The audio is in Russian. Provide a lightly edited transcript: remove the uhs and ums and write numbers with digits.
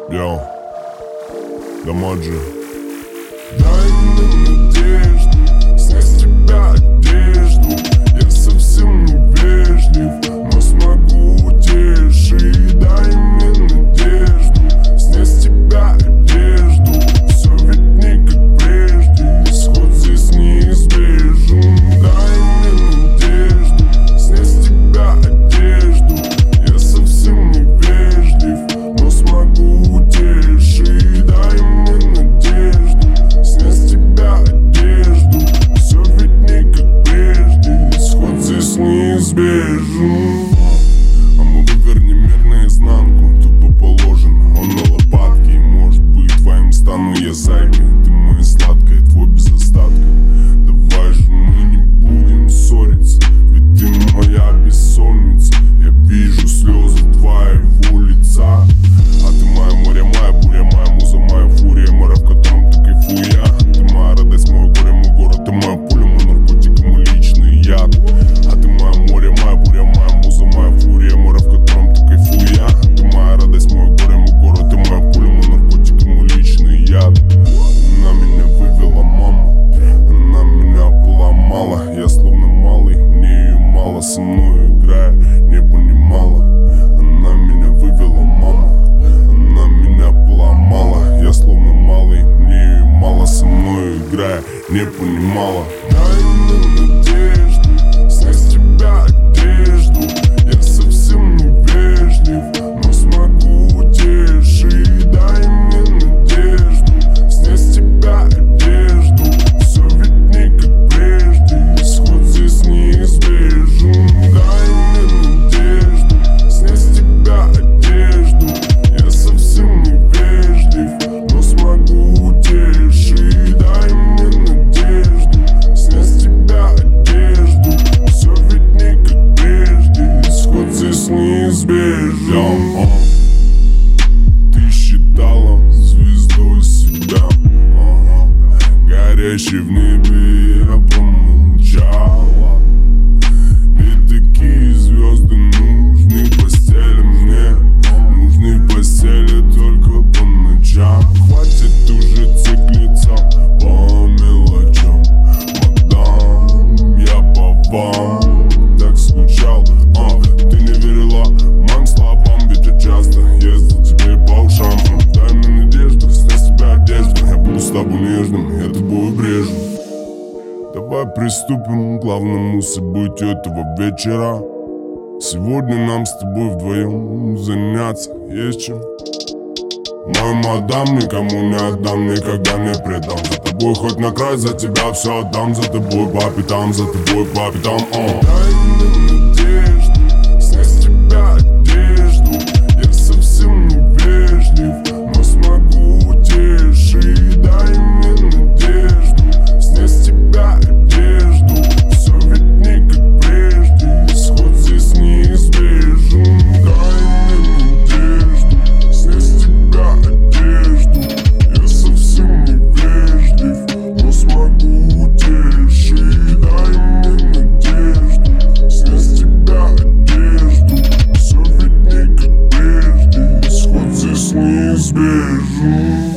Йоу, Дамаджи. Дай мне надежду, снять с тебя одежду. Я совсем не вежлив, но смогу утешить. Дай мне надежду, снять с тебя одежду. Все ведь не как прежде, исход здесь неизбежен. Дай мне надежду, снять с тебя одежду. Я совсем не вежлив, но смогу утешить. Дай мне надежду, снять с тебя одежду. Все ведь не как прежде, исход здесь неизбежен. А мы выверни мир наизнанку, тупо положен. Он на лопатке, и может быть твоим стану я зайкой. Ты моя сладкая, твой без остатка. Давай же мы не будем ссориться, ведь ты моя бессонница. Я вижу слезы твоего лица. А ты моя море, моя буря, моя муза, моя фурия. Море, в котором ты кайфуя. Ты моя радость, мое горе, мой город. Ты моя пуля, мой наркотик, мой личный яд. А ты моя море, моя буря, моя муза, моя фурия. Море, в котором ты кайфуя. Ты моя радость, мое горе, мой город. Ты моя пуля, мой наркотик, мой личный яд. Она меня вывела мама, она меня поломала. Я словно малый, мне ее мало. Со мной играя, не понимала. Она меня вывела мама, она меня поломала. Я словно малый, мне ее мало. Со мной играя, не понимала. Дай мне надежду, снять с тебя одежду. Я совсем не вежлив, но смогу утешить. Дай мне надежду, снять с тебя одежду. Все ведь не как прежде, исход здесь неизбежен. Дай мне надежду, снять с тебя одежду. Я совсем не вежлив, но смогу утешить. Дай мне надежду, снять с тебя одежду. Все ведь не как прежде, исход здесь неизбежен. Ты считала звездой себя, горящей в небе, я помолчала. Ведь такие звезды нужны в постели мне, нужны в постели только по ночам. Хватит уже циклиться по мелочам, мадам, я по вам так скучал. Ты не верила моим словам, ведь я часто ездил тебе по ушам. Дай мне надежду, снять с тебя одежду. Я буду с тобой нежным, я тобой брежу. Давай приступим к главному событию этого вечера. Сегодня нам с тобой вдвоем заняться есть чем. Мою мадам никому не отдам, никогда не предам. За тобой хоть на край, за тебя все отдам. За тобой по пятам, за тобой по пятам. Дай мне надежду, снять с тебя одежду. Я совсем не вежлив, но смогу утешить. Дай мне надежду, снять с тебя одежду. Все ведь не как прежде, исход здесь неизбежен. Дай мне надежду, снять с тебя одежду. Я совсем не вежлив, но смогу утешить. Дай мне надежду, снять с тебя одежду. Все ведь не как прежде, исход здесь неизбежен.